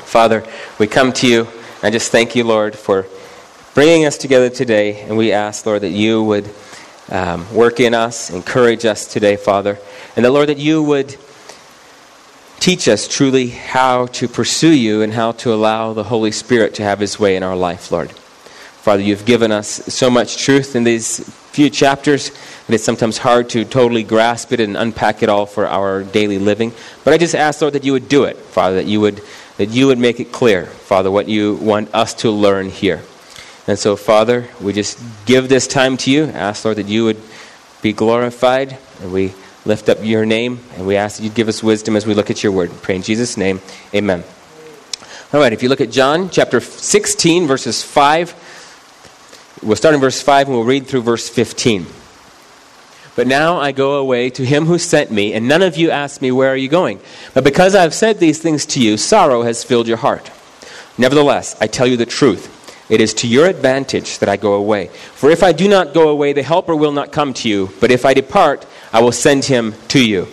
Father, we come to you. I just thank you, Lord, for bringing us together today. And we ask, Lord, that you would work in us, encourage us today, Father. And that, Lord, that you would teach us truly how to pursue you and how to allow the Holy Spirit to have his way in our life, Lord. Father, you've given us so much truth in these few chapters that it's sometimes hard to totally grasp it and unpack it all for our daily living. But I just ask, Lord, that you would do it, Father, that you would make it clear, Father, what you want us to learn here. And so, Father, we just give this time to you. Ask, Lord, that you would be glorified, and we lift up your name, and we ask that you'd give us wisdom as we look at your word. We pray in Jesus' name, amen. All right, if you look at John chapter 16, verses 5, we'll start in verse 5 and we'll read through verse 15. But now I go away to him who sent me, and none of you ask me, where are you going? But because I have said these things to you, sorrow has filled your heart. Nevertheless, I tell you the truth. It is to your advantage that I go away. For if I do not go away, the Helper will not come to you. But if I depart, I will send him to you.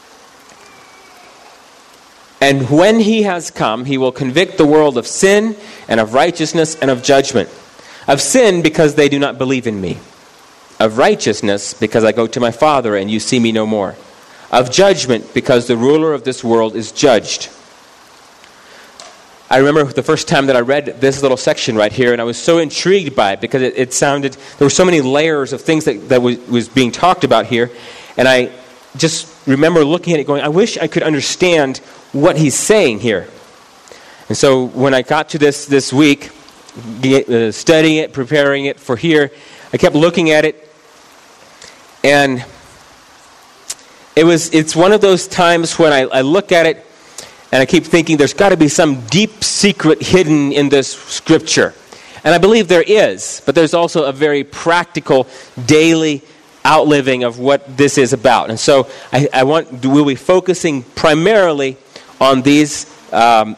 And when he has come, he will convict the world of sin and of righteousness and of judgment. Of sin, because they do not believe in me. Of righteousness, because I go to my Father and you see me no more. Of judgment, because the ruler of this world is judged. I remember the first time that I read this little section right here, and I was so intrigued by it because it sounded, there were so many layers of things that was being talked about here. And I just remember looking at it going, I wish I could understand what he's saying here. And so when I got to this week, studying it, preparing it for here, I kept looking at it, and it's one of those times when I look at it, and I keep thinking there's got to be some deep secret hidden in this scripture. And I believe there is, but there's also a very practical daily outliving of what this is about. And so we'll be focusing primarily on these four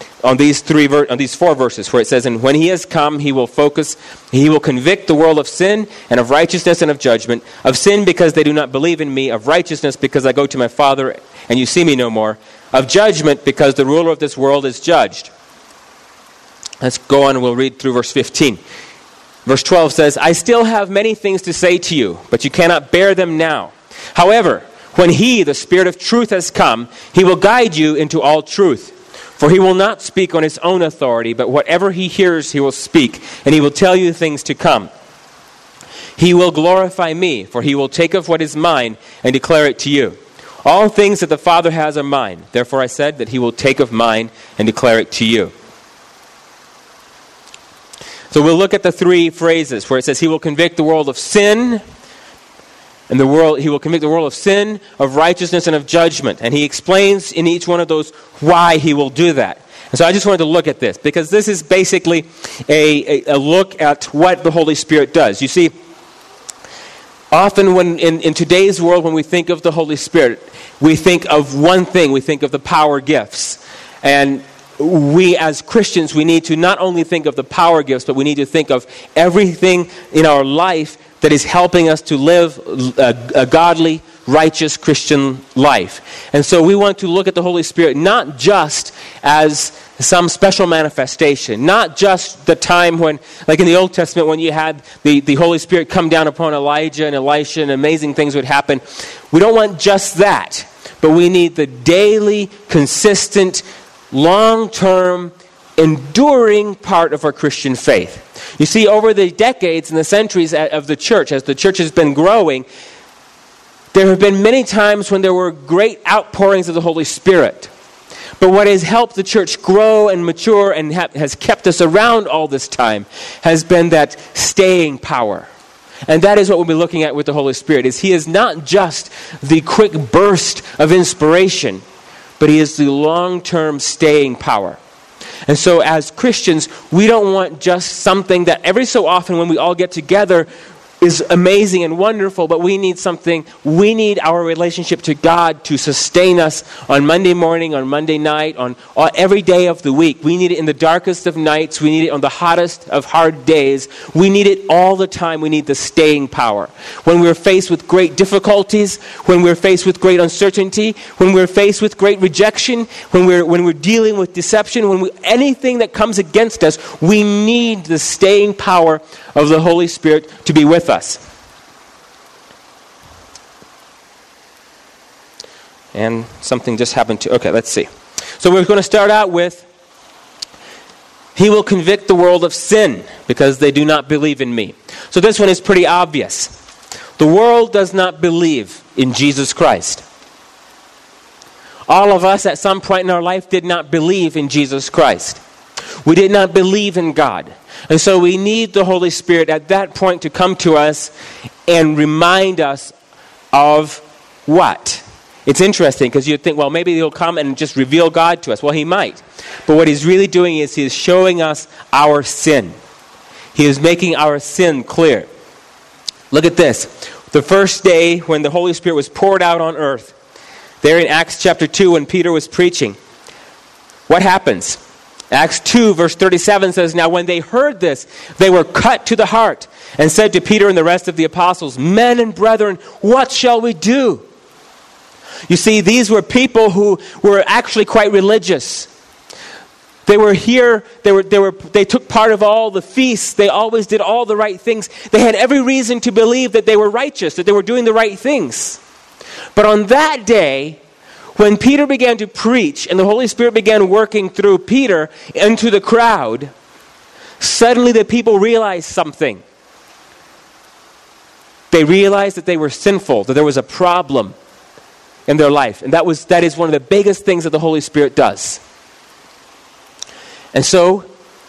verses where it says, and when he has come, he will convict the world of sin and of righteousness and of judgment. Of sin, because they do not believe in me. Of righteousness, because I go to my Father and you see me no more. Of judgment, because the ruler of this world is judged. Let's go on and we'll read through verse 15. Verse 12 says, I still have many things to say to you, but you cannot bear them now. However, when he, the Spirit of truth, has come, he will guide you into all truth. For he will not speak on his own authority, but whatever he hears he will speak, and he will tell you things to come. He will glorify me, for he will take of what is mine and declare it to you. All things that the Father has are mine. Therefore I said that he will take of mine and declare it to you. So we'll look at the three phrases where it says he will convict the world of sin, and he will convict the world of sin, of righteousness, and of judgment. And he explains in each one of those why he will do that. And so I just wanted to look at this, because this is basically a look at what the Holy Spirit does. You see, often when in today's world, when we think of the Holy Spirit, we think of one thing. We think of the power gifts. And we as Christians, we need to not only think of the power gifts, but we need to think of everything in our life that is helping us to live a godly, righteous Christian life. And so we want to look at the Holy Spirit not just as some special manifestation, not just the time when, like in the Old Testament, when you had the Holy Spirit come down upon Elijah and Elisha and amazing things would happen. We don't want just that, but we need the daily, consistent, long-term, enduring part of our Christian faith. You see, over the decades and the centuries of the church, as the church has been growing, there have been many times when there were great outpourings of the Holy Spirit. But what has helped the church grow and mature and has kept us around all this time has been that staying power. And that is what we'll be looking at with the Holy Spirit, is he is not just the quick burst of inspiration, but he is the long-term staying power. And so as Christians, we don't want just something that every so often when we all get together, is amazing and wonderful, but we need something. We need our relationship to God to sustain us on Monday morning, on Monday night, on every day of the week. We need it in the darkest of nights. We need it on the hottest of hard days. We need it all the time. We need the staying power. When we're faced with great difficulties, when we're faced with great uncertainty, when we're faced with great rejection, when we're dealing with deception, anything that comes against us, we need the staying power of the Holy Spirit to be with us. And something just happened to... Okay, let's see. So we're going to start out with, He will convict the world of sin because they do not believe in me. So this one is pretty obvious. The world does not believe in Jesus Christ. All of us at some point in our life did not believe in Jesus Christ. We did not believe in God. And so we need the Holy Spirit at that point to come to us and remind us of what? It's interesting because you'd think, well, maybe He'll come and just reveal God to us. Well, He might. But what He's really doing is He is showing us our sin. He is making our sin clear. Look at this. The first day when the Holy Spirit was poured out on earth, there in Acts chapter 2 when Peter was preaching, what happens? Acts 2 verse 37 says, now when they heard this, they were cut to the heart and said to Peter and the rest of the apostles, men and brethren, what shall we do? You see, these were people who were actually quite religious. They were here, they took part of all the feasts, they always did all the right things. They had every reason to believe that they were righteous, that they were doing the right things. But on that day, when Peter began to preach and the Holy Spirit began working through Peter into the crowd, suddenly the people realized something. They realized that they were sinful, that there was a problem in their life. And that is one of the biggest things that the Holy Spirit does. And so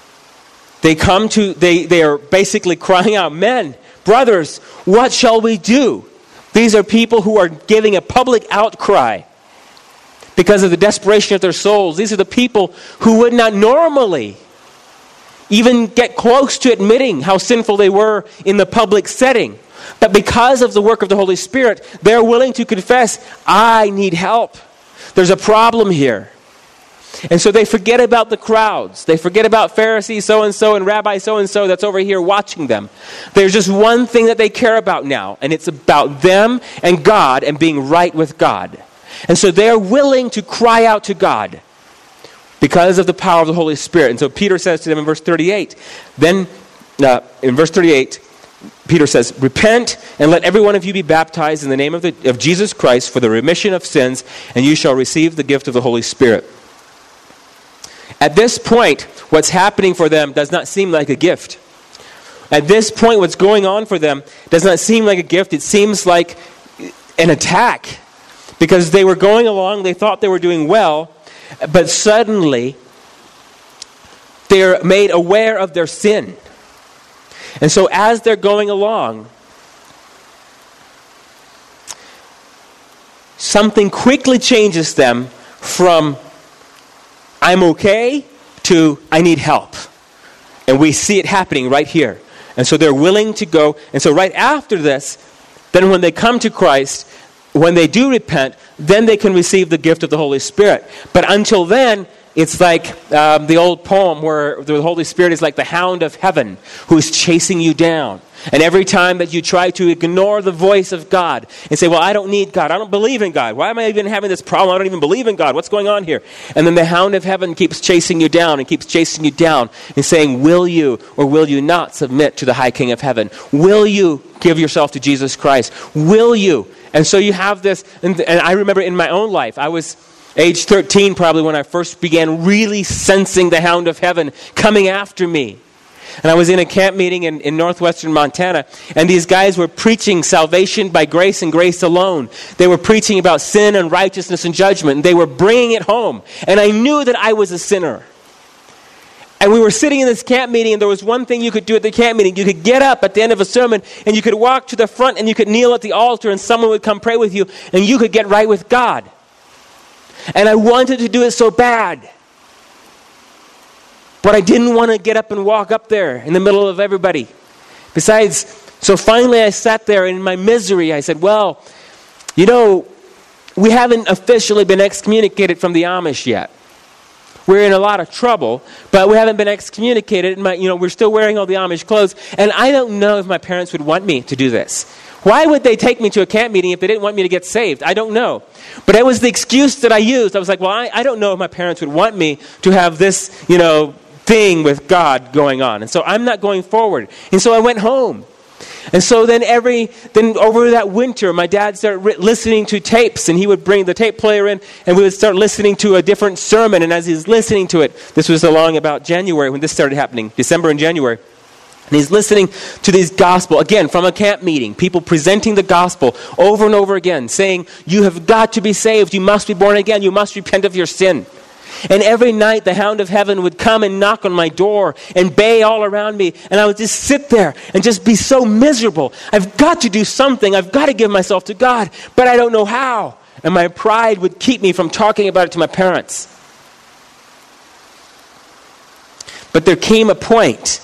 they are basically crying out, men, brothers, what shall we do? These are people who are giving a public outcry because of the desperation of their souls. These are the people who would not normally even get close to admitting how sinful they were in the public setting. But because of the work of the Holy Spirit, they're willing to confess, I need help. There's a problem here. And so they forget about the crowds. They forget about Pharisee so-and-so and Rabbi so-and-so that's over here watching them. There's just one thing that they care about now, and it's about them and God and being right with God. And so they're willing to cry out to God because of the power of the Holy Spirit. And so Peter says to them in verse 38, Peter says, repent and let every one of you be baptized in the name of Jesus Christ for the remission of sins, and you shall receive the gift of the Holy Spirit. At this point, what's happening for them does not seem like a gift. At this point, what's going on for them does not seem like a gift. It seems like an attack. Because they were going along, they thought they were doing well, but suddenly they're made aware of their sin. And so as they're going along, something quickly changes them from I'm okay to I need help. And we see it happening right here. And so they're willing to go. And so right after this, then when they come to Christ, when they do repent, then they can receive the gift of the Holy Spirit. But until then, it's like the old poem where the Holy Spirit is like the hound of heaven who's chasing you down. And every time that you try to ignore the voice of God and say, well, I don't need God. I don't believe in God. Why am I even having this problem? I don't even believe in God. What's going on here? And then the hound of heaven keeps chasing you down and keeps chasing you down and saying, will you or will you not submit to the high King of heaven? Will you give yourself to Jesus Christ? Will you? And so you have this, and I remember in my own life, I was age 13 probably when I first began really sensing the hound of heaven coming after me. And I was in a camp meeting in northwestern Montana, and these guys were preaching salvation by grace and grace alone. They were preaching about sin and righteousness and judgment, and they were bringing it home. And I knew that I was a sinner. And we were sitting in this camp meeting, and there was one thing you could do at the camp meeting. You could get up at the end of a sermon, and you could walk to the front, and you could kneel at the altar, and someone would come pray with you, and you could get right with God. And I wanted to do it so bad. But I didn't want to get up and walk up there in the middle of everybody. Besides, So finally I sat there, and in my misery I said, well, we haven't officially been excommunicated from the Amish yet. We're in a lot of trouble, but we haven't been excommunicated. And we're still wearing all the Amish clothes. And I don't know if my parents would want me to do this. Why would they take me to a camp meeting if they didn't want me to get saved? I don't know. But it was the excuse that I used. I was like, well, I don't know if my parents would want me to have this, thing with God going on. And so I'm not going forward. And so I went home. And so then over that winter, my dad started listening to tapes, and he would bring the tape player in, and we would start listening to a different sermon. And as he was listening to it, this was along about January when this started happening, December and January. And he's listening to these gospel, again, from a camp meeting, people presenting the gospel over and over again, saying, you have got to be saved, you must be born again, you must repent of your sin. And every night the hound of heaven would come and knock on my door and bay all around me. And I would just sit there and just be so miserable. I've got to do something. I've got to give myself to God, but I don't know how. And my pride would keep me from talking about it to my parents. But there came a point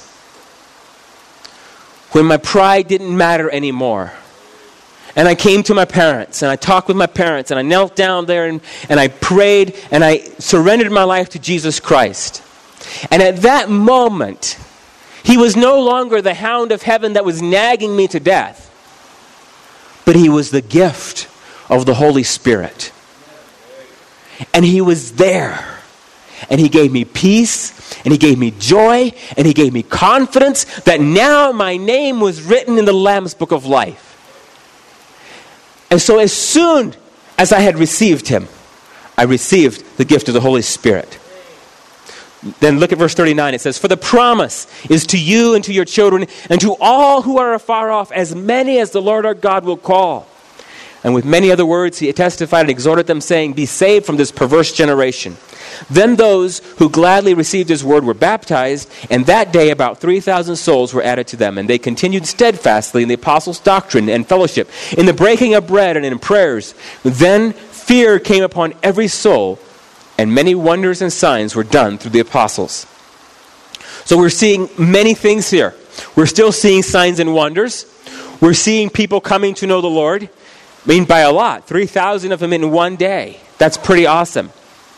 when my pride didn't matter anymore. And I came to my parents, and I talked with my parents, and I knelt down there, and I prayed, and I surrendered my life to Jesus Christ. And at that moment, he was no longer the hound of heaven that was nagging me to death, but he was the gift of the Holy Spirit. And he was there. And he gave me peace, and he gave me joy, and he gave me confidence that now my name was written in the Lamb's Book of Life. And so as soon as I had received him, I received the gift of the Holy Spirit. Then look at verse 39. It says, for the promise is to you and to your children and to all who are afar off, as many as the Lord our God will call. And with many other words he testified and exhorted them, saying, be saved from this perverse generation. Then those who gladly received his word were baptized, and that day about 3,000 souls were added to them. And they continued steadfastly in the apostles' doctrine and fellowship, in the breaking of bread and in prayers. Then fear came upon every soul, and many wonders and signs were done through the apostles. So we're seeing many things here. We're still seeing signs and wonders. We're seeing people coming to know the Lord. I mean, by a lot. 3,000 of them in one day. That's pretty awesome.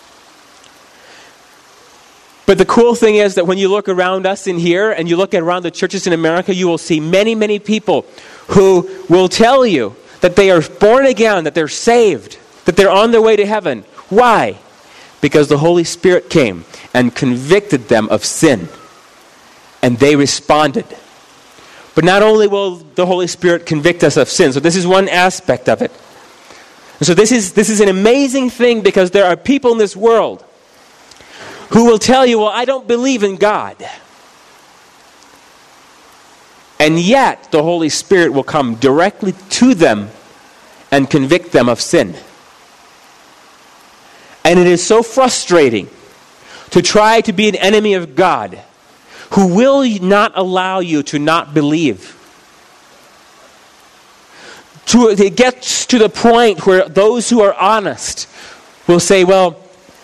But the cool thing is that when you look around us in here and you look around the churches in America, you will see many, many people who will tell you that they are born again, that they're saved, that they're on their way to heaven. Why? Because the Holy Spirit came and convicted them of sin. And they responded. But not only will the Holy Spirit convict us of sin, so this is one aspect of it. And so this is an amazing thing, because there are people in this world who will tell you, well, I don't believe in God. And yet, the Holy Spirit will come directly to them and convict them of sin. And it is so frustrating to try to be an enemy of God who will not allow you to not believe. It gets to the point where those who are honest will say, well,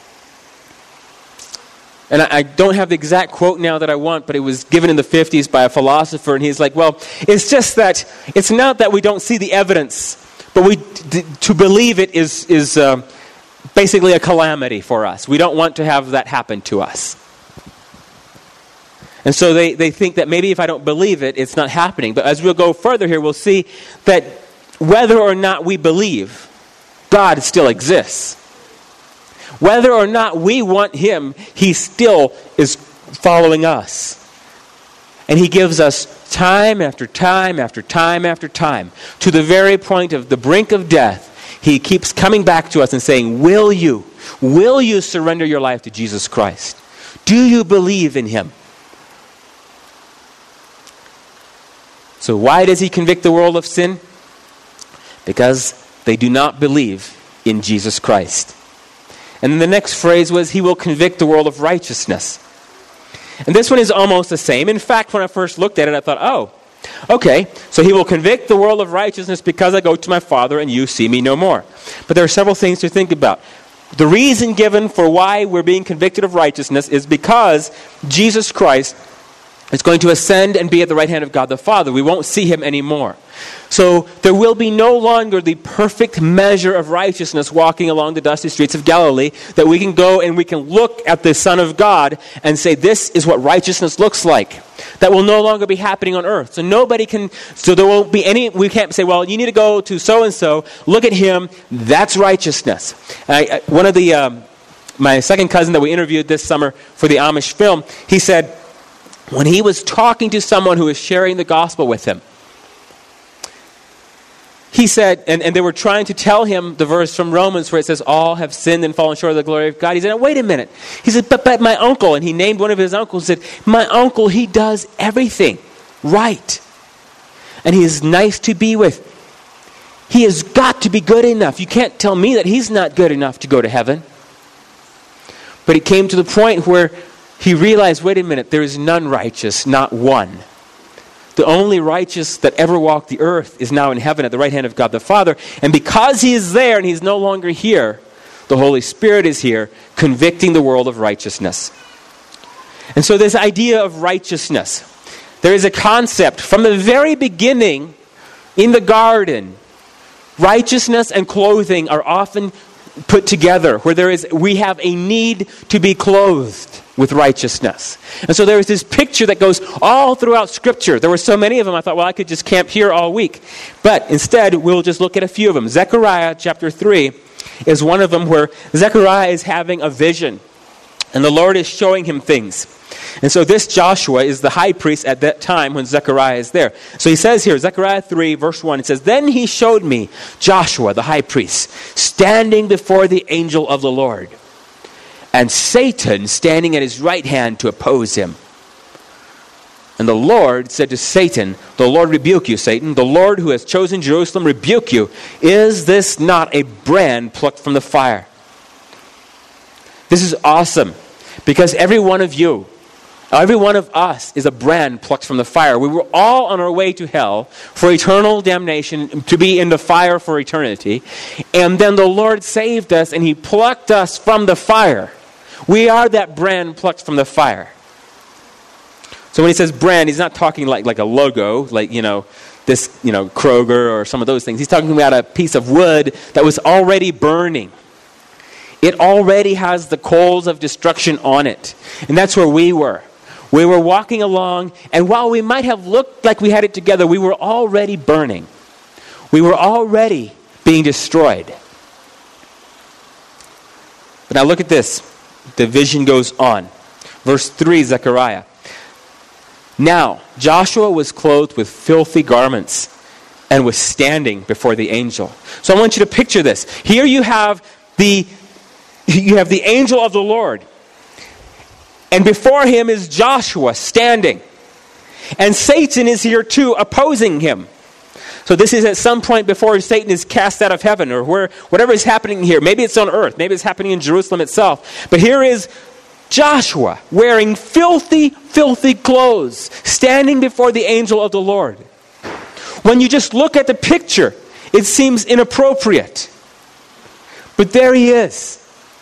and I don't have the exact quote now that I want, but it was given in the 50s by a philosopher, and he's like, well, it's just that, it's not that we don't see the evidence, but to believe it is basically a calamity for us. We don't want to have that happen to us. And so they think that maybe if I don't believe it, it's not happening. But as we'll go further here, we'll see that whether or not we believe, God still exists. Whether or not we want him, he still is following us. And he gives us time after time after time after time, to the very point of the brink of death. He keeps coming back to us and saying, will you surrender your life to Jesus Christ? Do you believe in him? So why does he convict the world of sin? Because they do not believe in Jesus Christ. And then the next phrase was, he will convict the world of righteousness. And this one is almost the same. In fact, when I first looked at it, I thought, oh, okay, so he will convict the world of righteousness because I go to my Father and you see me no more. But there are several things to think about. The reason given for why we're being convicted of righteousness is because Jesus Christ is going to ascend and be at the right hand of God the Father. We won't see him anymore. So there will be no longer the perfect measure of righteousness walking along the dusty streets of Galilee, that we can go and we can look at the Son of God and say, this is what righteousness looks like. That will no longer be happening on earth. So there won't be any, we can't say, well, you need to go to so-and-so, look at him, that's righteousness. My second cousin that we interviewed this summer for the Amish film, he said, when he was talking to someone who was sharing the gospel with him, he said, and they were trying to tell him the verse from Romans where it says, all have sinned and fallen short of the glory of God. He said, wait a minute. He said, but my uncle, and he named one of his uncles, and said, my uncle, he does everything right. And he is nice to be with. He has got to be good enough. You can't tell me that he's not good enough to go to heaven. But it came to the point where he realized, wait a minute, there is none righteous, not one. The only righteous that ever walked the earth is now in heaven at the right hand of God the Father. And because he is there and he's no longer here, the Holy Spirit is here, convicting the world of righteousness. And so this idea of righteousness, there is a concept from the very beginning in the garden. Righteousness and clothing are often put together, where we have a need to be clothed with righteousness. And so there is this picture that goes all throughout Scripture. There were so many of them, I thought, well, I could just camp here all week. But instead, we'll just look at a few of them. Zechariah chapter 3 is one of them, where Zechariah is having a vision, and the Lord is showing him things. And so this Joshua is the high priest at that time when Zechariah is there. So he says here, Zechariah 3, verse 1, it says, then he showed me Joshua, the high priest, standing before the angel of the Lord, and Satan standing at his right hand to oppose him. And the Lord said to Satan, the Lord rebuke you, Satan. The Lord who has chosen Jerusalem rebuke you. Is this not a brand plucked from the fire? This is awesome, because every one of you, every one of us is a brand plucked from the fire. We were all on our way to hell for eternal damnation, to be in the fire for eternity. And then the Lord saved us and he plucked us from the fire. We are that brand plucked from the fire. So when he says brand, he's not talking like a logo, like, this, Kroger or some of those things. He's talking about a piece of wood that was already burning. It already has the coals of destruction on it. And that's where we were. We were walking along, and while we might have looked like we had it together, we were already burning. We were already being destroyed. But now look at this. The vision goes on. Verse 3, Zechariah. Now, Joshua was clothed with filthy garments and was standing before the angel. So I want you to picture this. Here you have the angel of the Lord. And before him is Joshua standing. And Satan is here too, opposing him. So this is at some point before Satan is cast out of heaven, or whatever is happening here. Maybe it's on earth. Maybe it's happening in Jerusalem itself. But here is Joshua wearing filthy, filthy clothes, standing before the angel of the Lord. When you just look at the picture, it seems inappropriate. But there he is.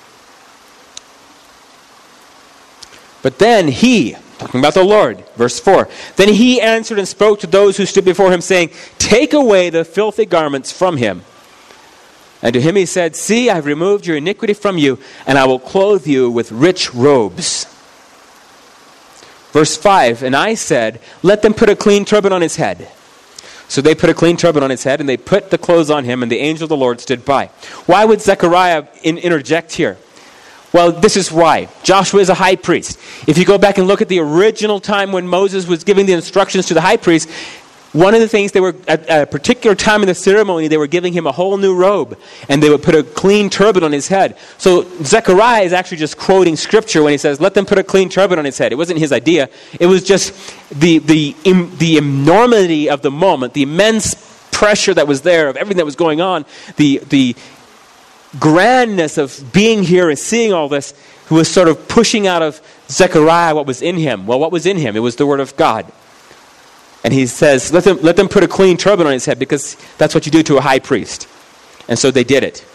But then he, talking about the Lord, verse 4, then he answered and spoke to those who stood before him, saying, take away the filthy garments from him. And to him he said, see, I have removed your iniquity from you, and I will clothe you with rich robes. Verse 5, and I said, let them put a clean turban on his head. So they put a clean turban on his head, and they put the clothes on him, and the angel of the Lord stood by. Why would Zechariah interject here? Well, this is why. Joshua is a high priest. If you go back and look at the original time when Moses was giving the instructions to the high priest, one of the things they were, at a particular time in the ceremony, they were giving him a whole new robe, and they would put a clean turban on his head. So Zechariah is actually just quoting Scripture when he says, let them put a clean turban on his head. It wasn't his idea. It was just the enormity of the moment, the immense pressure that was there, of everything that was going on, the grandness of being here and seeing all this, who was sort of pushing out of Zechariah what was in him. Well, what was in him? It was the Word of God. And he says, let them put a clean turban on his head, because that's what you do to a high priest. And so they did it.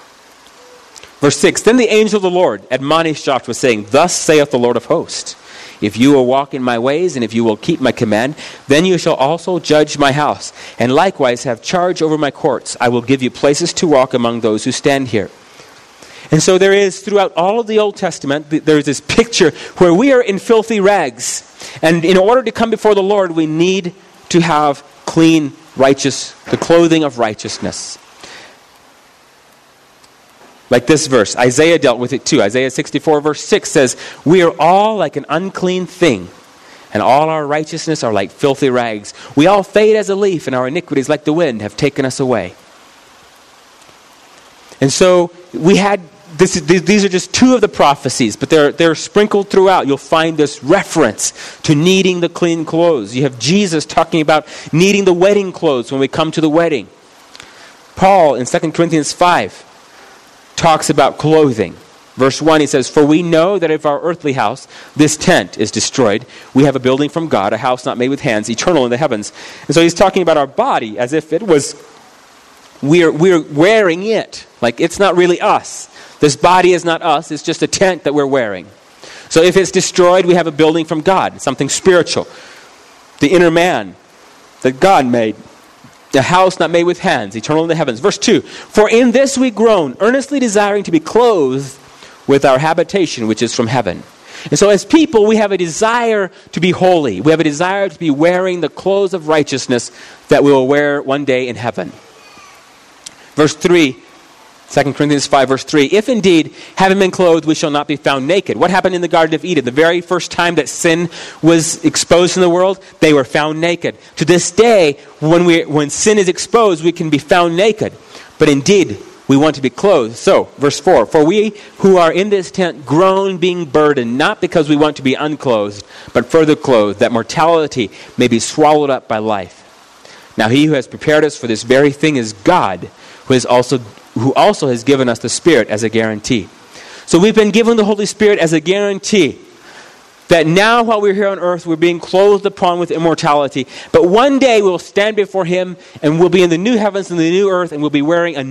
Verse 6, then the angel of the Lord admonished Joshua, saying, thus saith the Lord of hosts, If you will walk in my ways, and if you will keep my command, then you shall also judge my house, and likewise have charge over my courts. I will give you places to walk among those who stand here. And so there is, throughout all of the Old Testament, there is this picture where we are in filthy rags. And in order to come before the Lord, we need to have clean, the clothing of righteousness. Like this verse, Isaiah dealt with it too. Isaiah 64 verse 6 says, we are all like an unclean thing, and all our righteousness are like filthy rags. We all fade as a leaf, and our iniquities like the wind have taken us away. And so we had, these are just two of the prophecies, but they're sprinkled throughout. You'll find this reference to needing the clean clothes. You have Jesus talking about needing the wedding clothes when we come to the wedding. Paul in 2 Corinthians 5 talks about clothing. Verse 1, he says, for we know that if our earthly house, this tent, is destroyed, we have a building from God, a house not made with hands, eternal in the heavens. And so he's talking about our body as if it was, we're wearing it. Like it's not really us. This body is not us, it's just a tent that we're wearing. So if it's destroyed, we have a building from God, something spiritual. The inner man that God made. A house not made with hands, eternal in the heavens. Verse 2, for in this we groan, earnestly desiring to be clothed with our habitation, which is from heaven. And so as people, we have a desire to be holy. We have a desire to be wearing the clothes of righteousness that we will wear one day in heaven. Verse 3, 2 Corinthians 5 verse 3, if indeed, having been clothed, we shall not be found naked. What happened in the Garden of Eden? The very first time that sin was exposed in the world, they were found naked. To this day, when sin is exposed, we can be found naked. But indeed, we want to be clothed. So, verse 4, for we who are in this tent groan being burdened, not because we want to be unclothed, but further clothed, that mortality may be swallowed up by life. Now he who has prepared us for this very thing is God, who also has given us the Spirit as a guarantee. So we've been given the Holy Spirit as a guarantee that now while we're here on earth, we're being clothed upon with immortality. But one day we'll stand before Him and we'll be in the new heavens and the new earth, and we'll be wearing the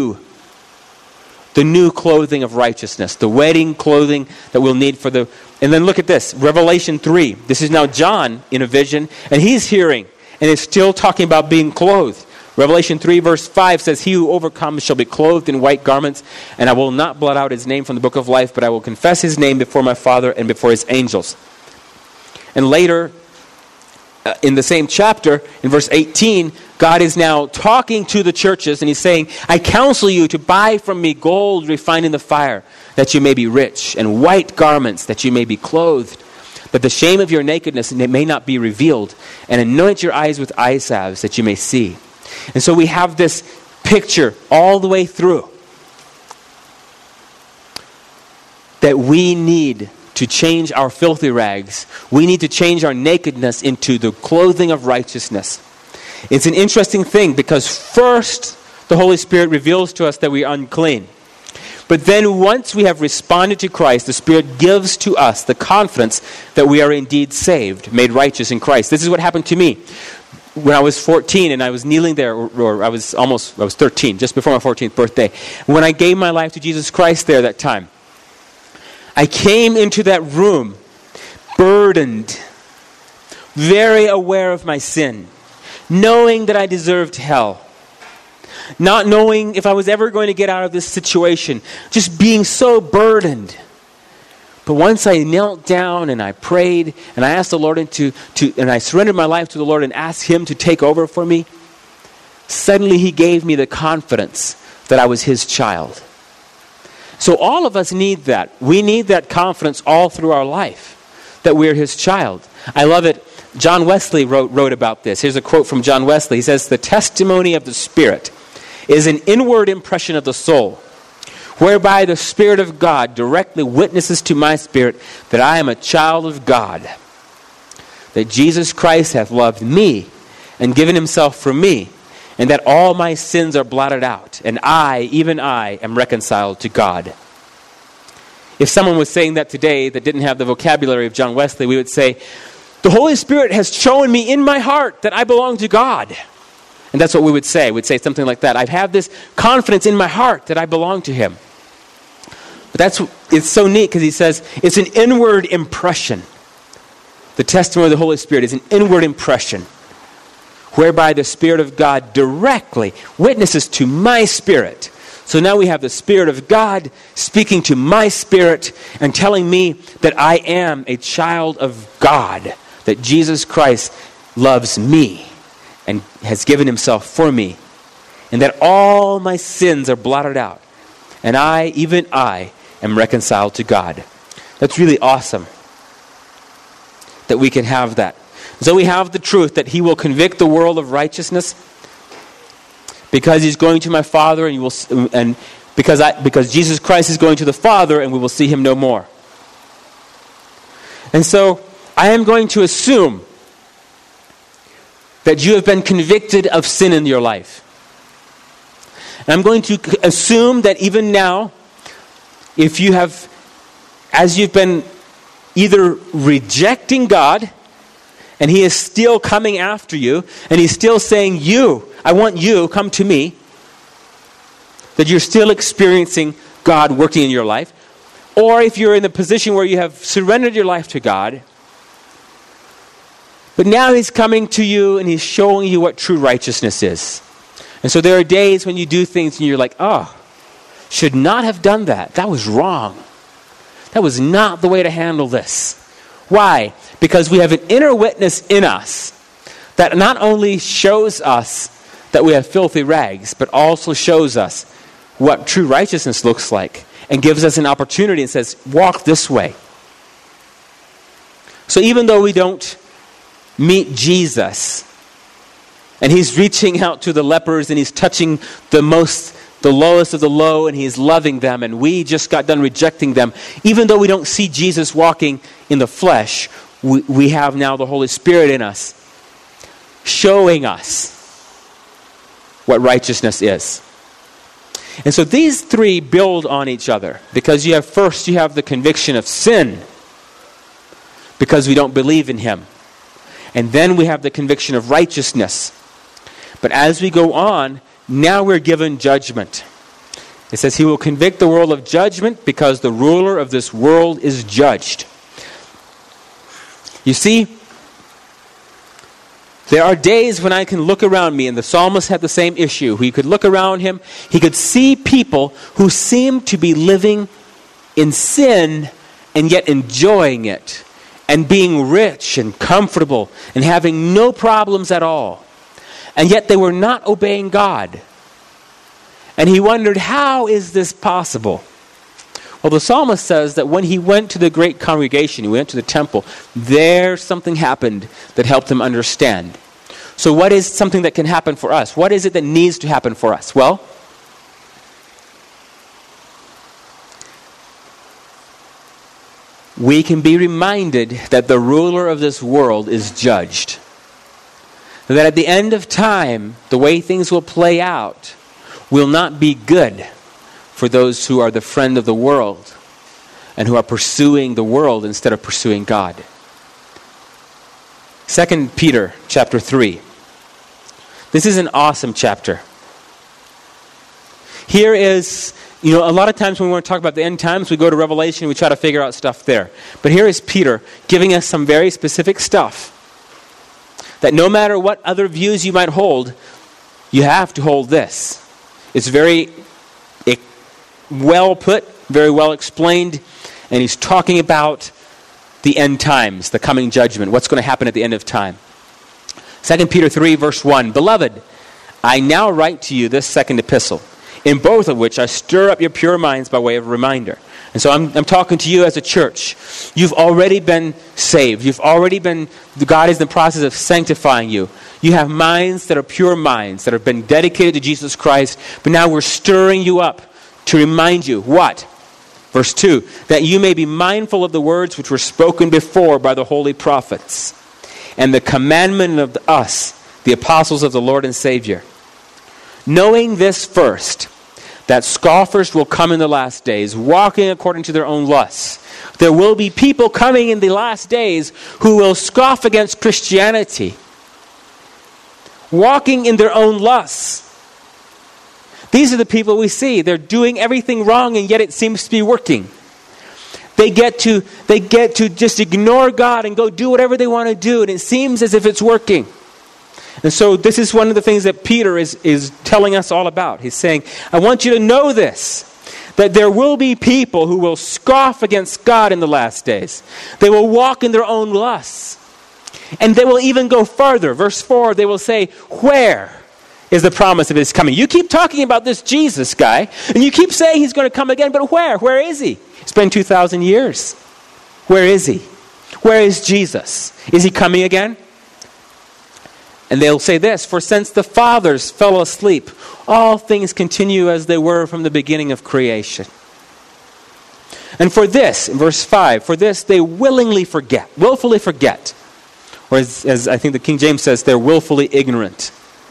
new clothing of righteousness, the wedding clothing that we'll need for the... And then look at this, Revelation 3. This is now John in a vision, and he's hearing, and it's still talking about being clothed. Revelation 3 verse 5 says, he who overcomes shall be clothed in white garments, and I will not blot out his name from the book of life, but I will confess his name before my Father and before his angels. And later, in the same chapter, in verse 18, God is now talking to the churches, and He's saying, I counsel you to buy from me gold refined in the fire, that you may be rich, and white garments, that you may be clothed, that the shame of your nakedness may not be revealed, and anoint your eyes with eye salves, that you may see. And so we have this picture all the way through that we need to change our filthy rags. We need to change our nakedness into the clothing of righteousness. It's an interesting thing because first the Holy Spirit reveals to us that we are unclean. But then once we have responded to Christ, the Spirit gives to us the confidence that we are indeed saved, made righteous in Christ. This is what happened to me. When I was 14 and I was kneeling there, or I was 13, just before my 14th birthday. When I gave my life to Jesus Christ there that time, I came into that room burdened, very aware of my sin, knowing that I deserved hell, not knowing if I was ever going to get out of this situation, just being so burdened. But once I knelt down and I prayed and I asked the Lord and I surrendered my life to the Lord and asked Him to take over for me, suddenly He gave me the confidence that I was His child. So all of us need that. We need that confidence all through our life, that we're His child. I love it. John Wesley wrote about this. Here's a quote from John Wesley. He says, the testimony of the Spirit is an inward impression of the soul, whereby the Spirit of God directly witnesses to my spirit that I am a child of God, that Jesus Christ hath loved me and given Himself for me, and that all my sins are blotted out, and I, even I, am reconciled to God. If someone was saying that today that didn't have the vocabulary of John Wesley, we would say, the Holy Spirit has shown me in my heart that I belong to God. And that's what we would say. We'd say something like that. I have this confidence in my heart that I belong to Him. But it's so neat because he says it's an inward impression the testimony of the Holy Spirit is an inward impression, whereby the Spirit of God directly witnesses to my spirit. So now we have the Spirit of God speaking to my spirit and telling me that I am a child of God, that Jesus Christ loves me and has given himself for me, and that all my sins are blotted out, and I, even I, am reconciled to God. That's really awesome that we can have that. So we have the truth that he will convict the world of righteousness because he's going to my Father, and because Jesus Christ is going to the Father, and we will see him no more. And so I am going to assume that you have been convicted of sin in your life. And I'm going to assume that even now, if you have, as you've been either rejecting God, and he is still coming after you, and he's still saying, I want you, come to me, that you're still experiencing God working in your life. Or if you're in the position where you have surrendered your life to God, but now he's coming to you and he's showing you what true righteousness is. And so there are days when you do things and you're like, should not have done that. That was wrong. That was not the way to handle this. Why? Because we have an inner witness in us that not only shows us that we have filthy rags, but also shows us what true righteousness looks like and gives us an opportunity and says, walk this way. So even though we don't meet Jesus, and he's reaching out to the lepers and he's touching the lowest of the low, and he's loving them, and we just got done rejecting them, even though we don't see Jesus walking in the flesh, we have now the Holy Spirit in us showing us what righteousness is. And so these three build on each other, because you have the conviction of sin because we don't believe in him. And then we have the conviction of righteousness. But as we go on, now we're given judgment. It says he will convict the world of judgment because the ruler of this world is judged. You see, there are days when I can look around me, and the psalmist had the same issue. He could look around him, he could see people who seem to be living in sin and yet enjoying it, and being rich and comfortable and having no problems at all. And yet they were not obeying God. And he wondered, how is this possible? Well, the psalmist says that when he went to the great congregation, he went to the temple, there something happened that helped him understand. So what is something that can happen for us? What is it that needs to happen for us? Well, we can be reminded that the ruler of this world is judged. That at the end of time, the way things will play out will not be good for those who are the friend of the world and who are pursuing the world instead of pursuing God. 2 Peter chapter 3. This is an awesome chapter. Here is, a lot of times when we want to talk about the end times, we go to Revelation and we try to figure out stuff there. But here is Peter giving us some very specific stuff that no matter what other views you might hold, you have to hold this. It's very well put, very well explained, and he's talking about the end times, the coming judgment, what's going to happen at the end of time. 2 Peter 3 verse 1, Beloved, I now write to you this second epistle, in both of which I stir up your pure minds by way of reminder. And so I'm talking to you as a church. You've already been saved. God is in the process of sanctifying you. You have minds that are pure minds, that have been dedicated to Jesus Christ, but now we're stirring you up to remind you, what? Verse 2, that you may be mindful of the words which were spoken before by the holy prophets, and the commandment of us, the apostles of the Lord and Savior. Knowing this first, that scoffers will come in the last days, walking according to their own lusts. There will be people coming in the last days who will scoff against Christianity, walking in their own lusts. These are the people we see. They're doing everything wrong, and yet it seems to be working. they get to just ignore God and go do whatever they want to do, and it seems as if it's working. And so this is one of the things that Peter is telling us all about. He's saying, I want you to know this, that there will be people who will scoff against God in the last days. They will walk in their own lusts. And they will even go further. Verse 4, they will say, where is the promise of his coming? You keep talking about this Jesus guy, and you keep saying he's going to come again, but where? Where is he? It's been 2,000 years. Where is he? Where is Jesus? Is he coming again? And they'll say this, for since the fathers fell asleep, all things continue as they were from the beginning of creation. And for this, in verse 5, for this they willfully forget. Or as I think the King James says, they're willfully ignorant.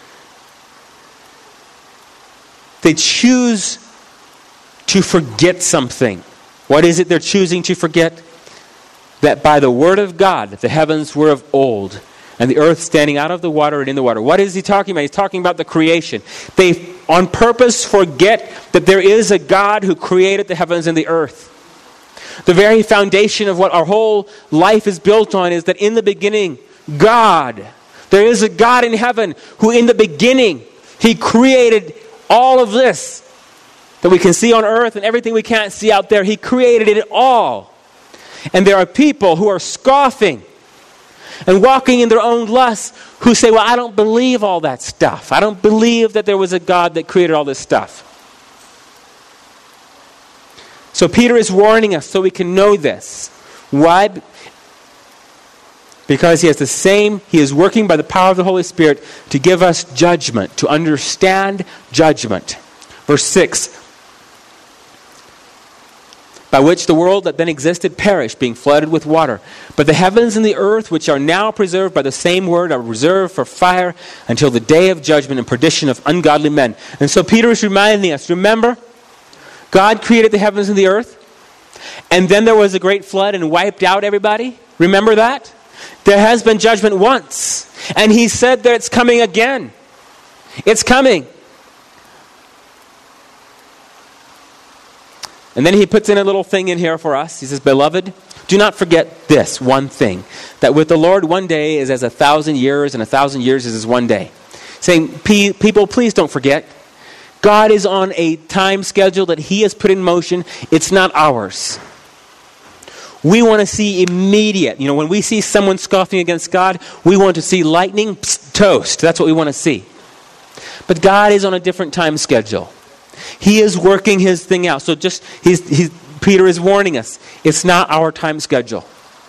They choose to forget something. What is it they're choosing to forget? That by the word of God, the heavens were of old, and the earth standing out of the water and in the water. What is he talking about? He's talking about the creation. They on purpose forget that there is a God who created the heavens and the earth. The very foundation of what our whole life is built on is that in the beginning, God, there is a God in heaven who in the beginning, he created all of this that we can see on earth and everything we can't see out there. He created it all. And there are people who are scoffing and walking in their own lusts who say, well, I don't believe all that stuff. I don't believe that there was a God that created all this stuff. So Peter is warning us so we can know this. Why? Because he is working by the power of the Holy Spirit to give us judgment, to understand judgment. Verse 6, by which the world that then existed perished, being flooded with water. But the heavens and the earth, which are now preserved by the same word, are reserved for fire until the day of judgment and perdition of ungodly men. And so Peter is reminding us, remember, God created the heavens and the earth, and then there was a great flood and wiped out everybody. Remember that? There has been judgment once, and he said that it's coming again. It's coming. And then he puts in a little thing in here for us. He says, beloved, do not forget this one thing, that with the Lord 1 day is as 1,000 years, and 1,000 years is as 1 day. Saying, people, please don't forget. God is on a time schedule that he has put in motion. It's not ours. We want to see immediate. When we see someone scoffing against God, we want to see lightning, toast. That's what we want to see. But God is on a different time schedule. He is working his thing out. So Peter is warning us. It's not our time schedule.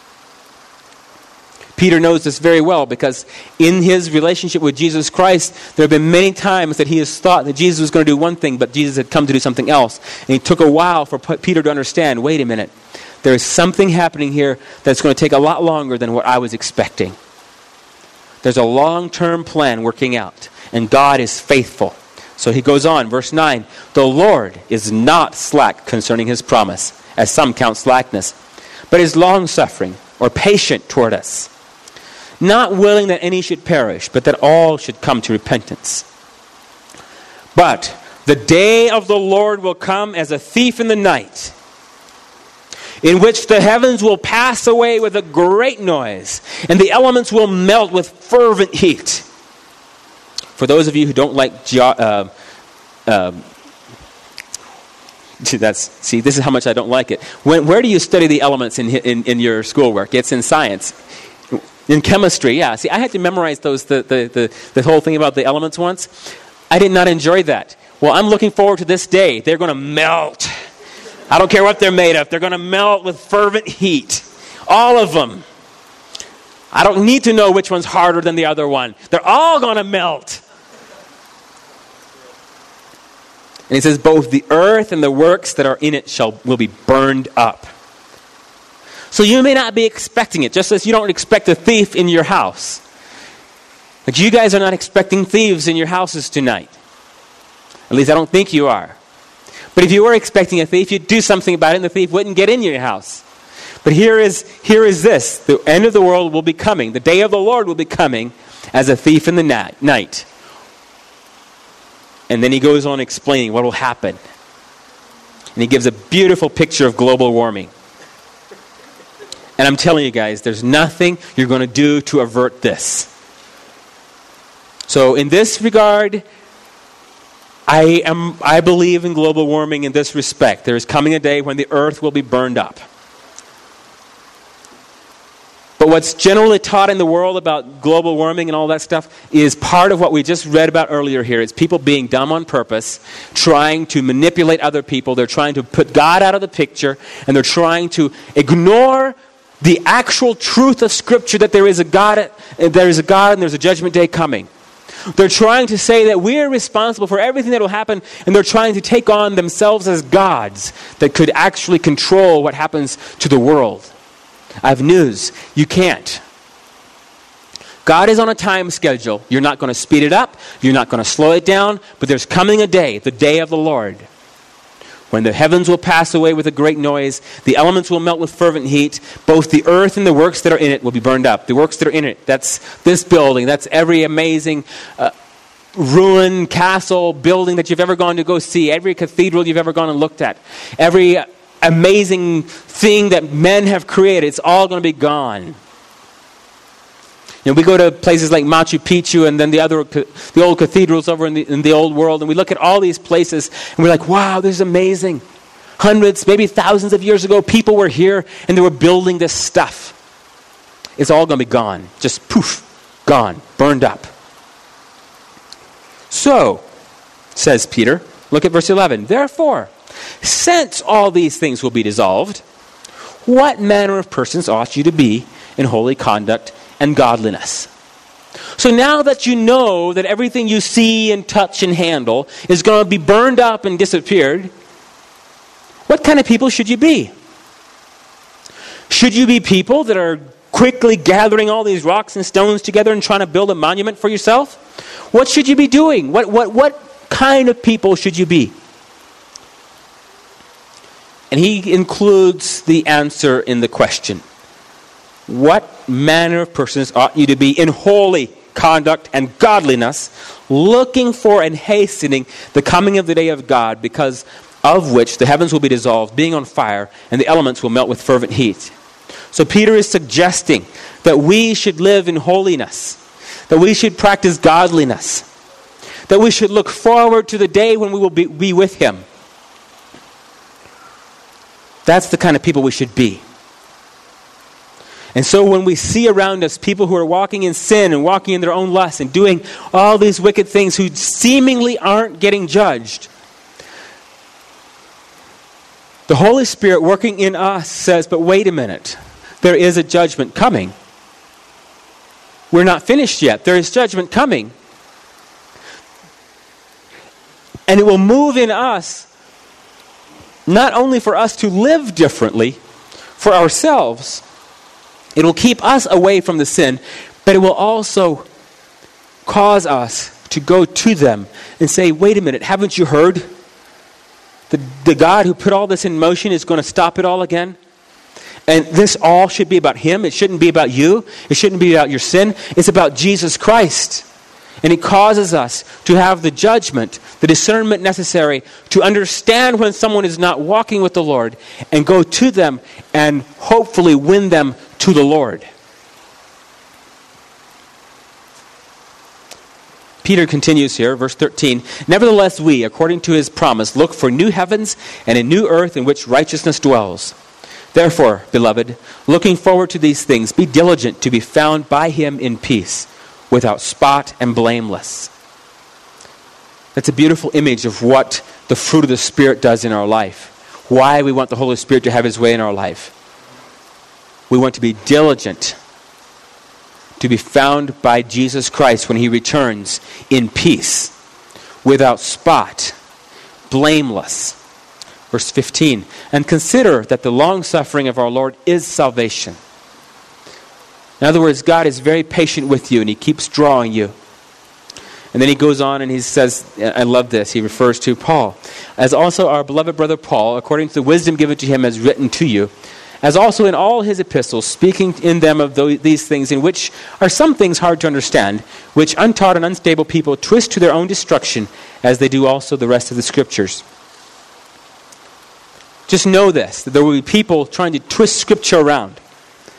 Peter knows this very well because in his relationship with Jesus Christ, there have been many times that he has thought that Jesus was going to do one thing, but Jesus had come to do something else. And it took a while for Peter to understand, wait a minute, there is something happening here that's going to take a lot longer than what I was expecting. There's a long-term plan working out, and God is faithful. So he goes on, verse 9, the Lord is not slack concerning his promise, as some count slackness, but is long-suffering or patient toward us, not willing that any should perish, but that all should come to repentance. But the day of the Lord will come as a thief in the night, in which the heavens will pass away with a great noise, and the elements will melt with fervent heat. For those of you who don't like this is how much I don't like it. Where do you study the elements in your schoolwork? It's in science. In chemistry, yeah. See, I had to memorize the whole thing about the elements once. I did not enjoy that. Well, I'm looking forward to this day. They're going to melt. I don't care what they're made of. They're going to melt with fervent heat. All of them. I don't need to know which one's harder than the other one. They're all going to melt. And he says, both the earth and the works that are in it will be burned up. So you may not be expecting it, just as you don't expect a thief in your house. Like you guys are not expecting thieves in your houses tonight. At least I don't think you are. But if you were expecting a thief, you'd do something about it and the thief wouldn't get in your house. But here is this. The end of the world will be coming. The day of the Lord will be coming as a thief in the night. And then he goes on explaining what will happen. And he gives a beautiful picture of global warming. And I'm telling you guys, there's nothing you're going to do to avert this. So in this regard, I believe in global warming in this respect. There is coming a day when the earth will be burned up. But what's generally taught in the world about global warming and all that stuff is part of what we just read about earlier here. It's people being dumb on purpose, trying to manipulate other people. They're trying to put God out of the picture, and they're trying to ignore the actual truth of Scripture that there is a God and there's a judgment day coming. They're trying to say that we're responsible for everything that will happen, and they're trying to take on themselves as gods that could actually control what happens to the world. I have news. You can't. God is on a time schedule. You're not going to speed it up. You're not going to slow it down. But there's coming a day, the day of the Lord, when the heavens will pass away with a great noise, the elements will melt with fervent heat, both the earth and the works that are in it will be burned up. The works that are in it, that's this building, that's every amazing ruin, castle, building that you've ever gone to go see, every cathedral you've ever gone and looked at, every amazing thing that men have created, it's all going to be gone. You know, we go to places like Machu Picchu and then the old cathedrals over in the old world, and we look at all these places and we're like, wow, this is amazing. Hundreds, maybe thousands of years ago, people were here and they were building this stuff. It's all going to be gone. Just poof, gone, burned up. So, says Peter, look at verse 11. Therefore, since all these things will be dissolved, what manner of persons ought you to be in holy conduct and godliness? So now that you know that everything you see and touch and handle is going to be burned up and disappeared, what kind of people should you be? Should you be people that are quickly gathering all these rocks and stones together and trying to build a monument for yourself? What should you be doing? What kind of people should you be? And he includes the answer in the question. What manner of persons ought you to be in holy conduct and godliness, looking for and hastening the coming of the day of God, because of which the heavens will be dissolved, being on fire, and the elements will melt with fervent heat. So Peter is suggesting that we should live in holiness, that we should practice godliness, that we should look forward to the day when we will be with Him. That's the kind of people we should be. And so when we see around us people who are walking in sin and walking in their own lust and doing all these wicked things who seemingly aren't getting judged, the Holy Spirit working in us says, but wait a minute, there is a judgment coming. We're not finished yet. There is judgment coming. And it will move in us, not only for us to live differently for ourselves, it will keep us away from the sin, but it will also cause us to go to them and say, wait a minute, haven't you heard? The God who put all this in motion is going to stop it all again. And this all should be about Him. It shouldn't be about you. It shouldn't be about your sin. It's about Jesus Christ. And it causes us to have the judgment, the discernment necessary to understand when someone is not walking with the Lord and go to them and hopefully win them to the Lord. Peter continues here, verse 13. Nevertheless we, according to His promise, look for new heavens and a new earth in which righteousness dwells. Therefore, beloved, looking forward to these things, be diligent to be found by Him in peace, without spot and blameless. That's a beautiful image of what the fruit of the Spirit does in our life. Why we want the Holy Spirit to have His way in our life. We want to be diligent to be found by Jesus Christ when He returns in peace, without spot, blameless. Verse 15, and consider that the long-suffering of our Lord is salvation. In other words, God is very patient with you and He keeps drawing you. And then he goes on and he says, I love this, he refers to Paul. As also our beloved brother Paul, according to the wisdom given to him, has written to you, as also in all his epistles, speaking in them of these things, in which are some things hard to understand, which untaught and unstable people twist to their own destruction, as they do also the rest of the Scriptures. Just know this, that there will be people trying to twist Scripture around.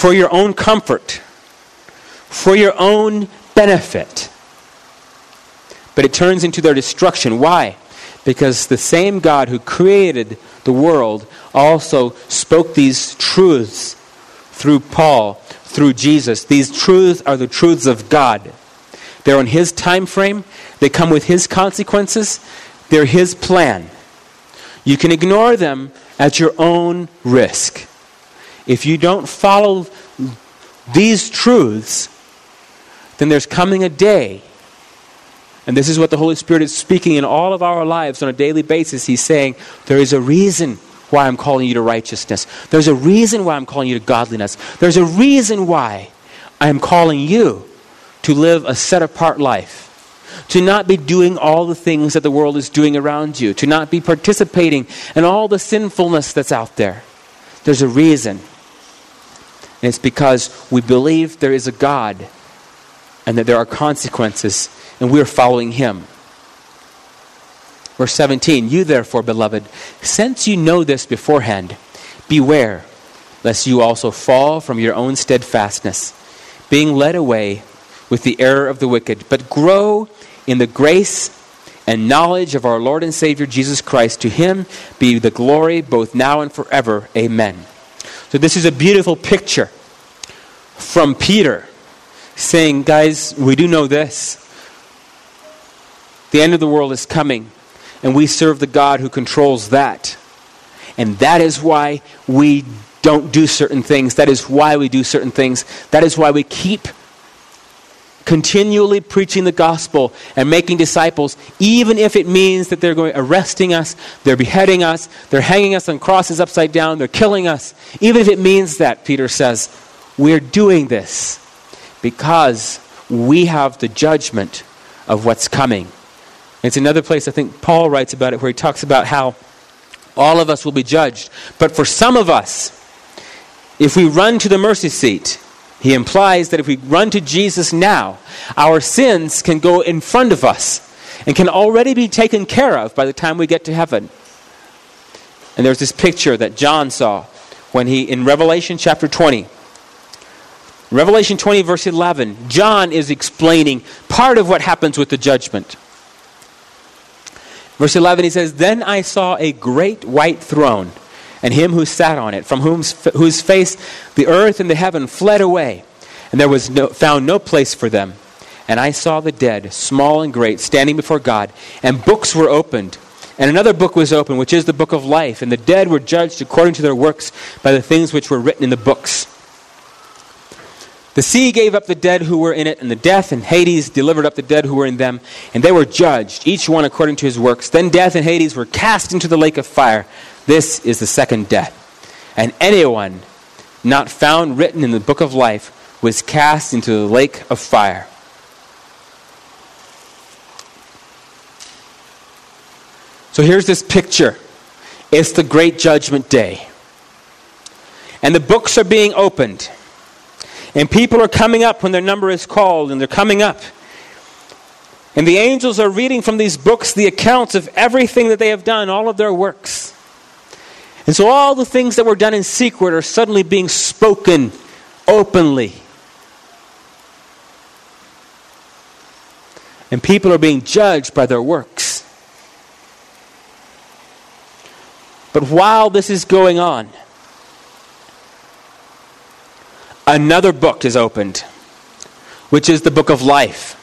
for your own comfort, for your own benefit. But it turns into their destruction. Why? Because the same God who created the world also spoke these truths through Paul, through Jesus. These truths are the truths of God. They're on His time frame. They come with His consequences. They're His plan. You can ignore them at your own risk. If you don't follow these truths, then there's coming a day, and this is what the Holy Spirit is speaking in all of our lives on a daily basis. He's saying, there is a reason why I'm calling you to righteousness. There's a reason why I'm calling you to godliness. There's a reason why I'm calling you to live a set-apart life, to not be doing all the things that the world is doing around you, to not be participating in all the sinfulness that's out there. There's a reason. And it's because we believe there is a God and that there are consequences, and we are following Him. Verse 17, you therefore, beloved, since you know this beforehand, beware, lest you also fall from your own steadfastness, being led away with the error of the wicked, but grow in the grace and knowledge of our Lord and Savior Jesus Christ. To Him be the glory both now and forever. Amen. So this is a beautiful picture from Peter saying, guys, we do know this. The end of the world is coming, and we serve the God who controls that. And that is why we don't do certain things. That is why we do certain things. That is why we keep continually preaching the gospel and making disciples, even if it means that they're arresting us, they're beheading us, they're hanging us on crosses upside down, they're killing us. Even if it means that, Peter says, we're doing this because we have the judgment of what's coming. It's another place I think Paul writes about it, where he talks about how all of us will be judged. But for some of us, if we run to the mercy seat, he implies that if we run to Jesus now, our sins can go in front of us and can already be taken care of by the time we get to heaven. And there's this picture that John saw when in Revelation chapter 20. Revelation 20 verse 11, John is explaining part of what happens with the judgment. Verse 11, he says, then I saw a great white throne, and him who sat on it, from whose face the earth and the heaven fled away, and there was found no place for them. And I saw the dead, small and great, standing before God, and books were opened. And another book was opened, which is the book of life, and the dead were judged according to their works by the things which were written in the books. The sea gave up the dead who were in it, and the death and Hades delivered up the dead who were in them, and they were judged, each one according to his works. Then death and Hades were cast into the lake of fire. This is the second death. And anyone not found written in the book of life was cast into the lake of fire. So here's this picture. It's the great judgment day. And the books are being opened. And people are coming up when their number is called, and they're coming up. And the angels are reading from these books the accounts of everything that they have done, all of their works. And so all the things that were done in secret are suddenly being spoken openly. And people are being judged by their works. But while this is going on, another book is opened, which is the book of life.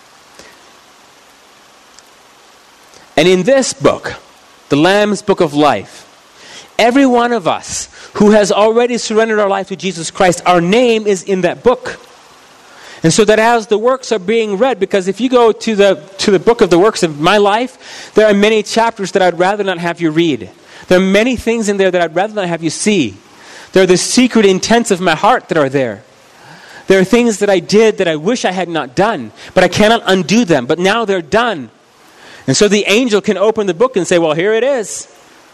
And in this book, the Lamb's book of life, every one of us who has already surrendered our life to Jesus Christ, our name is in that book. And so that as the works are being read, because if you go to the book of the works of my life, there are many chapters that I'd rather not have you read. There are many things in there that I'd rather not have you see. There are the secret intents of my heart that are there. There are things that I did that I wish I had not done, but I cannot undo them. But now they're done. And so the angel can open the book and say, well, here it is.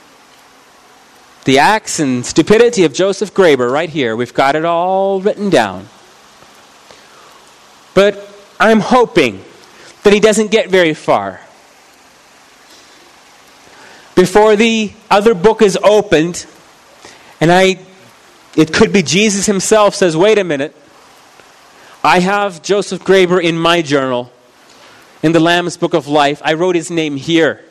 The acts and stupidity of Joseph Graber right here. We've got it all written down. But I'm hoping that he doesn't get very far before the other book is opened, and I It could be Jesus himself says, wait a minute, I have Joseph Graber in my journal, in the Lamb's Book of Life. I wrote his name here.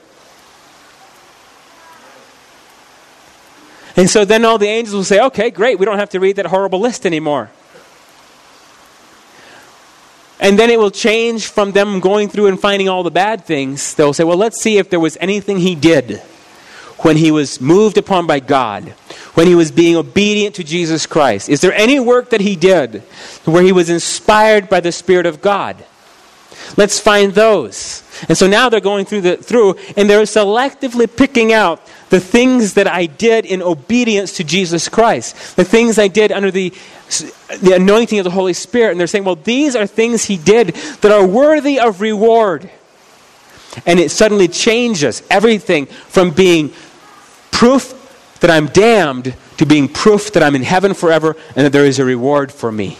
And so then all the angels will say, okay, great, we don't have to read that horrible list anymore. And then it will change from them going through and finding all the bad things. They'll say, well, let's see if there was anything he did when he was moved upon by God, when he was being obedient to Jesus Christ. Is there any work that he did where he was inspired by the Spirit of God? Let's find those. And so now they're going through and they're selectively picking out the things that I did in obedience to Jesus Christ, the things I did under the anointing of the Holy Spirit. And they're saying, well, these are things he did that are worthy of reward. And it suddenly changes everything from being proof that I'm damned to being proof that I'm in heaven forever and that there is a reward for me.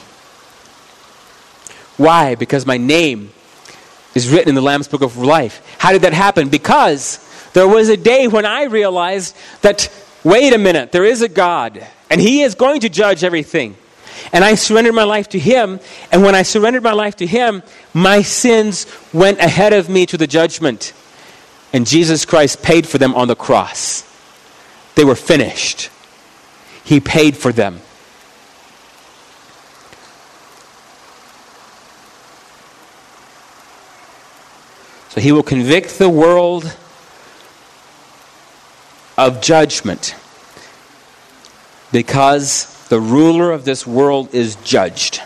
Why? Because my name is written in the Lamb's Book of Life. How did that happen? Because there was a day when I realized that, wait a minute, there is a God, and he is going to judge everything. And I surrendered my life to him, and when I surrendered my life to him, my sins went ahead of me to the judgment. And Jesus Christ paid for them on the cross. They were finished. He paid for them. So he will convict the world of judgment because the ruler of this world is judged.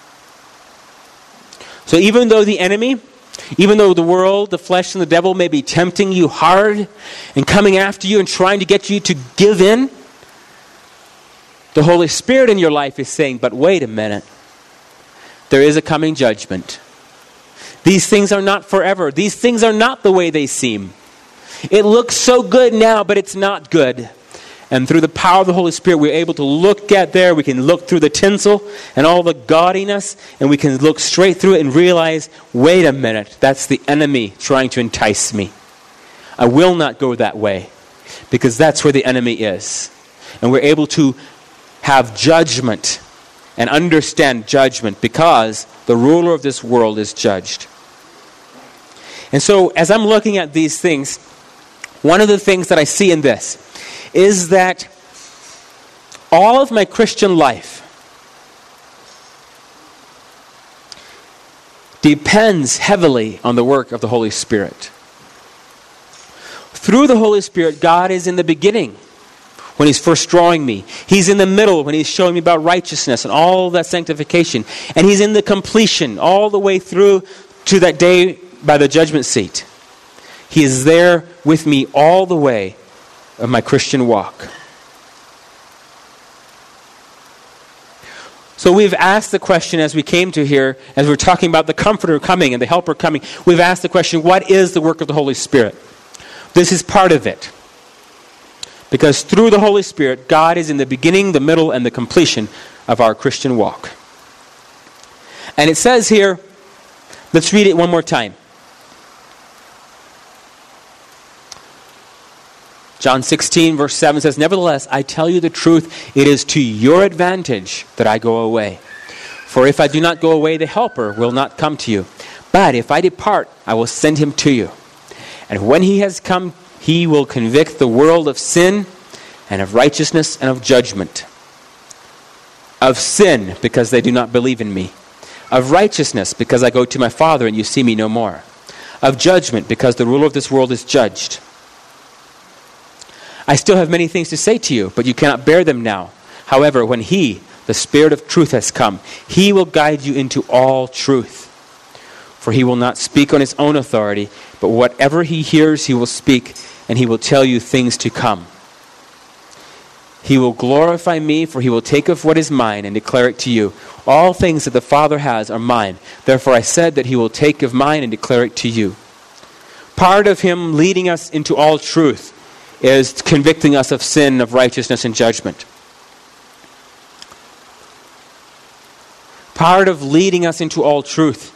So even though the enemy, even though the world, the flesh, and the devil may be tempting you hard and coming after you and trying to get you to give in, the Holy Spirit in your life is saying, but wait a minute, there is a coming judgment. These things are not forever. These things are not the way they seem. It looks so good now, but it's not good. And through the power of the Holy Spirit, we're able to look at there. We can look through the tinsel and all the gaudiness, and we can look straight through it and realize, wait a minute, that's the enemy trying to entice me. I will not go that way, because that's where the enemy is. And we're able to have judgment and understand judgment because the ruler of this world is judged. And so as I'm looking at these things, one of the things that I see in this is that all of my Christian life depends heavily on the work of the Holy Spirit. Through the Holy Spirit, God is in the beginning when he's first drawing me. He's in the middle when he's showing me about righteousness and all that sanctification. And he's in the completion all the way through to that day by the judgment seat. He is there with me all the way of my Christian walk. So we've asked the question as we came to here, as we're talking about the Comforter coming and the Helper coming, we've asked the question, what is the work of the Holy Spirit? This is part of it. Because through the Holy Spirit, God is in the beginning, the middle, and the completion of our Christian walk. And it says here, let's read it one more time. John 16, verse 7 says, "Nevertheless, I tell you the truth, it is to your advantage that I go away. For if I do not go away, the Helper will not come to you. But if I depart, I will send him to you. And when he has come, he will convict the world of sin and of righteousness and of judgment. Of sin, because they do not believe in me. Of righteousness, because I go to my Father and you see me no more. Of judgment, because the ruler of this world is judged. I still have many things to say to you, but you cannot bear them now. However, when he, the Spirit of truth, has come, he will guide you into all truth. For he will not speak on his own authority, but whatever he hears he will speak, and he will tell you things to come. He will glorify me, for he will take of what is mine and declare it to you. All things that the Father has are mine. Therefore I said that he will take of mine and declare it to you." Part of him leading us into all truth is convicting us of sin, of righteousness, and judgment. Part of leading us into all truth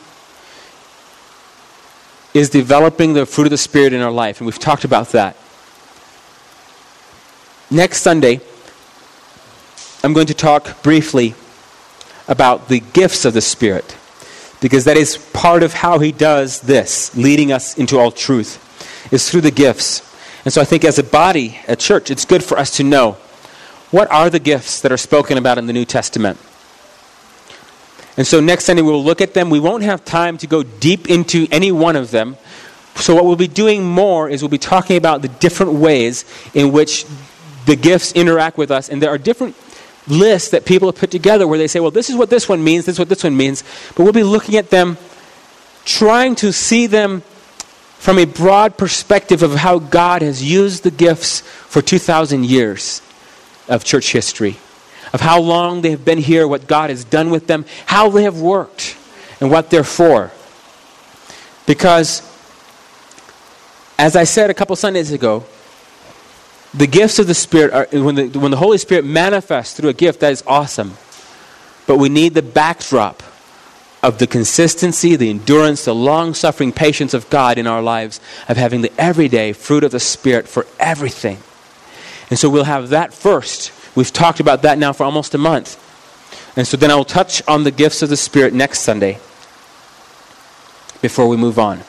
is developing the fruit of the Spirit in our life, and we've talked about that. Next Sunday, I'm going to talk briefly about the gifts of the Spirit, because that is part of how he does this, leading us into all truth, is through the gifts. And so I think as a body, a church, it's good for us to know what are the gifts that are spoken about in the New Testament. And so next Sunday we'll look at them. We won't have time to go deep into any one of them. So what we'll be doing more is we'll be talking about the different ways in which the gifts interact with us. And there are different lists that people have put together where they say, well, this is what this one means, this is what this one means. But we'll be looking at them, trying to see them from a broad perspective of how God has used the gifts for 2,000 years of church history, of how long they have been here, what God has done with them, how they have worked, and what they're for. Because, as I said a couple Sundays ago, the gifts of the Spirit, when the Holy Spirit manifests through a gift, that is awesome. But we need the backdrop of the consistency, the endurance, the long-suffering patience of God in our lives, of having the everyday fruit of the Spirit for everything. And so we'll have that first. We've talked about that now for almost a month. And so then I will touch on the gifts of the Spirit next Sunday before we move on.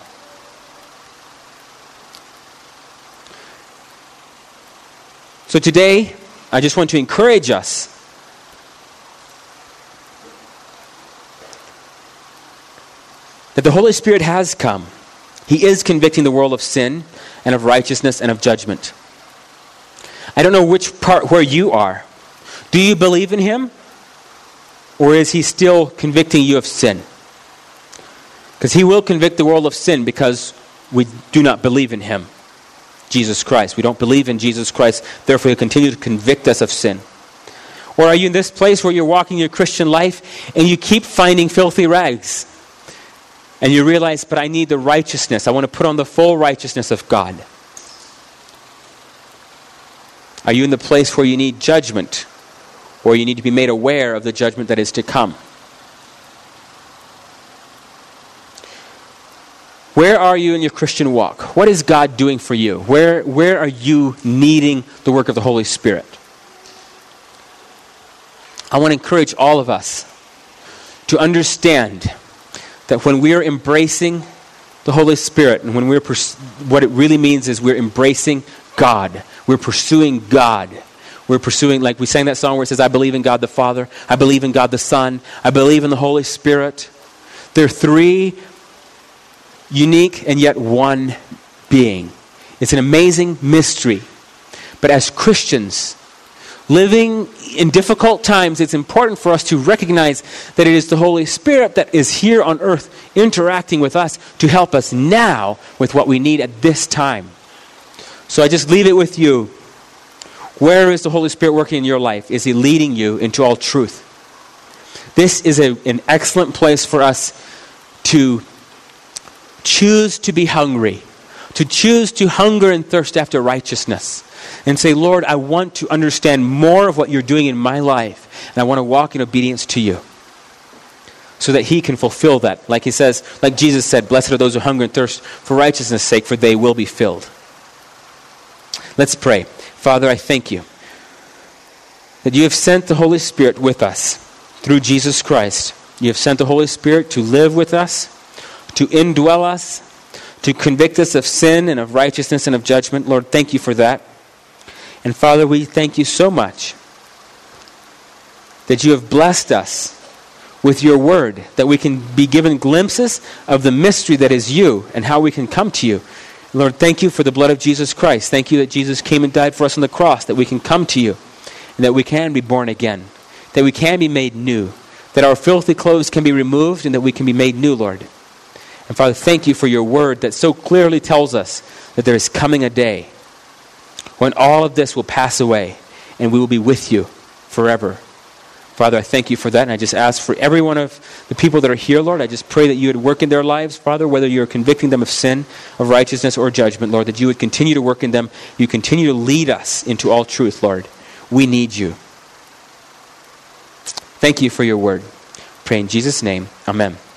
So today, I just want to encourage us that the Holy Spirit has come. He is convicting the world of sin and of righteousness and of judgment. I don't know which part where you are. Do you believe in Him? Or is He still convicting you of sin? Because He will convict the world of sin because we do not believe in Him, Jesus Christ. We don't believe in Jesus Christ, therefore He'll continue to convict us of sin. Or are you in this place where you're walking your Christian life and you keep finding filthy rags? And you realize, but I need the righteousness. I want to put on the full righteousness of God. Are you in the place where you need judgment? Or you need to be made aware of the judgment that is to come? Where are you in your Christian walk? What is God doing for you? Where are you needing the work of the Holy Spirit? I want to encourage all of us to understand that when we are embracing the Holy Spirit, and when what it really means is we're embracing God. We're pursuing God. We're pursuing, like we sang that song where it says, I believe in God the Father, I believe in God the Son, I believe in the Holy Spirit. They're three unique and yet one being. It's an amazing mystery. But as Christians, living in difficult times, it's important for us to recognize that it is the Holy Spirit that is here on earth interacting with us to help us now with what we need at this time. So I just leave it with you. Where is the Holy Spirit working in your life? Is He leading you into all truth? This is an excellent place for us to choose to be hungry, to choose to hunger and thirst after righteousness. And say, Lord, I want to understand more of what you're doing in my life. And I want to walk in obedience to you. So that He can fulfill that. Like He says, like Jesus said, blessed are those who hunger and thirst for righteousness' sake, for they will be filled. Let's pray. Father, I thank you that you have sent the Holy Spirit with us through Jesus Christ. You have sent the Holy Spirit to live with us, to indwell us, to convict us of sin and of righteousness and of judgment. Lord, thank you for that. And Father, we thank you so much that you have blessed us with your word, that we can be given glimpses of the mystery that is you and how we can come to you. Lord, thank you for the blood of Jesus Christ. Thank you that Jesus came and died for us on the cross, that we can come to you and that we can be born again, that we can be made new, that our filthy clothes can be removed and that we can be made new, Lord. And Father, thank you for your word that so clearly tells us that there is coming a day when all of this will pass away and we will be with you forever. Father, I thank you for that, and I just ask for every one of the people that are here, Lord, I just pray that you would work in their lives, Father, whether you're convicting them of sin, of righteousness, or judgment, Lord, that you would continue to work in them. You continue to lead us into all truth, Lord. We need you. Thank you for your word. Pray in Jesus' name. Amen.